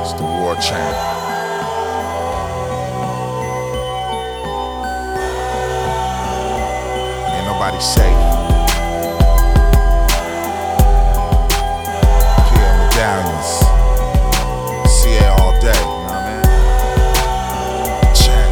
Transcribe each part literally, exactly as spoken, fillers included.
It's the war chant. Ain't nobody safe. Pierre medallions. C A all day, you know what I mean? Chant.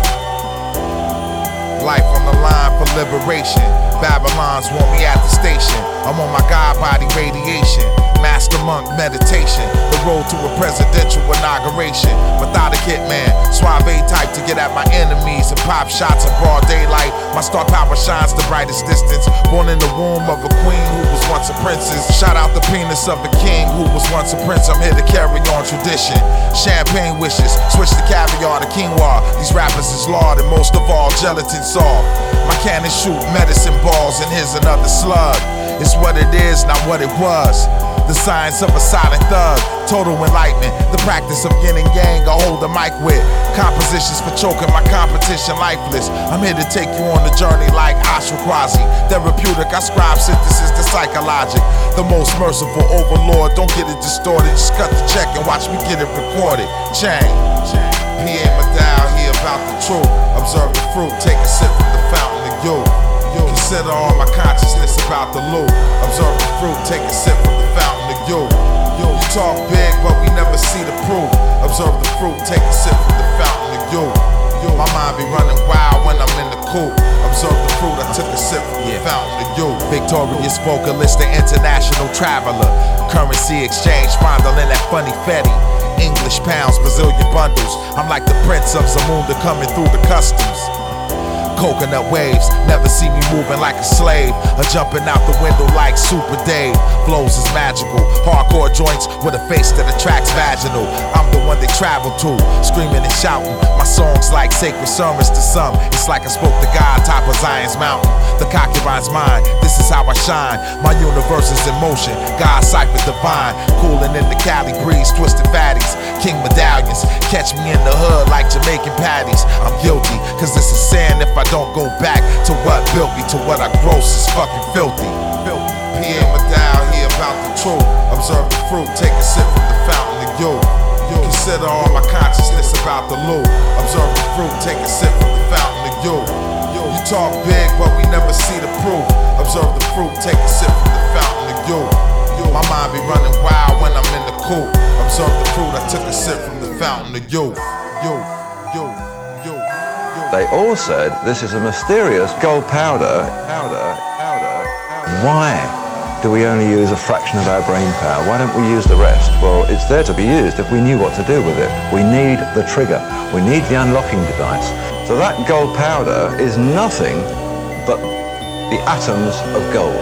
Life on the line for liberation. Babylons want me at the station. I'm on my God body radiation. Master monk meditation. The road to a presidential inauguration. Methodic hitman, suave type to get at my enemies and pop shots in broad daylight. My star power shines the brightest distance. Born in the womb of a queen who was once a princess. Shout out the penis of a king who was once a prince. I'm here to carry on tradition. Champagne wishes, switch the caviar to quinoa. These rappers is lard and most of all gelatin soft. My cannon shoot medicine balls and here's another slug. It's what it is, not what it was. The science of a silent thug, total enlightenment. The practice of yin and yang, I hold the mic with. Compositions for choking my competition lifeless. I'm here to take you on the journey like Ashra Quasi. Therapeutic, I scribe synthesis to psychologic. The most merciful overlord, don't get it distorted. Just cut the check and watch me get it recorded. Chain, P A Medal, he about the truth. Observe the fruit, take a sip from the fountain of youth. Consider all my consciousness about the loot. Observe the fruit, take a sip from the fountain of youth. You talk big, but we never see the proof. Observe the fruit, take a sip from the fountain of youth. My mind be running wild when I'm in the coop. Observe the fruit, I took a sip from the fountain of youth. Victorious vocalist, the international traveler. Currency exchange, fondling that funny fetty. English pounds, Brazilian bundles. I'm like the prince of Zamunda coming through the customs. Coconut waves, never see me moving like a slave or jumping out the window like Super Dave. Flows is magical, hardcore joints with a face that attracts vaginal. I'm the one they travel to, screaming and shouting. My songs like sacred sermons to some. It's like I spoke to God top of Zion's mountain. The concubine's mine, this is how I shine. My universe is in motion, God cipher divine. Cooling in the Cali breeze, twisted fatties. King medallions, catch me in the hood like Jamaican patties. I'm guilty, cause it's a sin if I don't go back to what built me, to what I gross is fucking filthy. P A Medal, he about the truth. Observe the fruit, take a sip from the fountain of youth. Consider all my consciousness about the loot. Observe the fruit, take a sip from the fountain of youth. You talk big, but we never see the proof. Observe the fruit, take a sip from the fountain of youth. My mind be running wild when I'm in the coop. Observe the fruit, I took a sip from the fountain of youth. Youth, youth, youth. They all said this is a mysterious gold powder. Powder, powder, powder. Why do we only use a fraction of our brain power? Why don't we use the rest? Well, it's there to be used if we knew what to do with it. We need the trigger. We need the unlocking device. So that gold powder is nothing but the atoms of gold.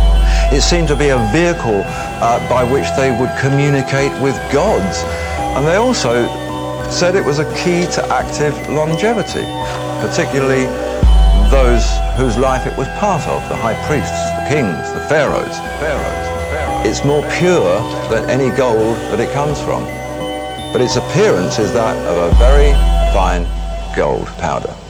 It seemed to be a vehicle uh, by which they would communicate with gods. And they also said it was a key to active longevity, particularly those whose life it was part of, the high priests, the kings, the pharaohs. pharaohs, pharaohs. It's more pure than any gold that it comes from, but its appearance is that of a very fine gold powder.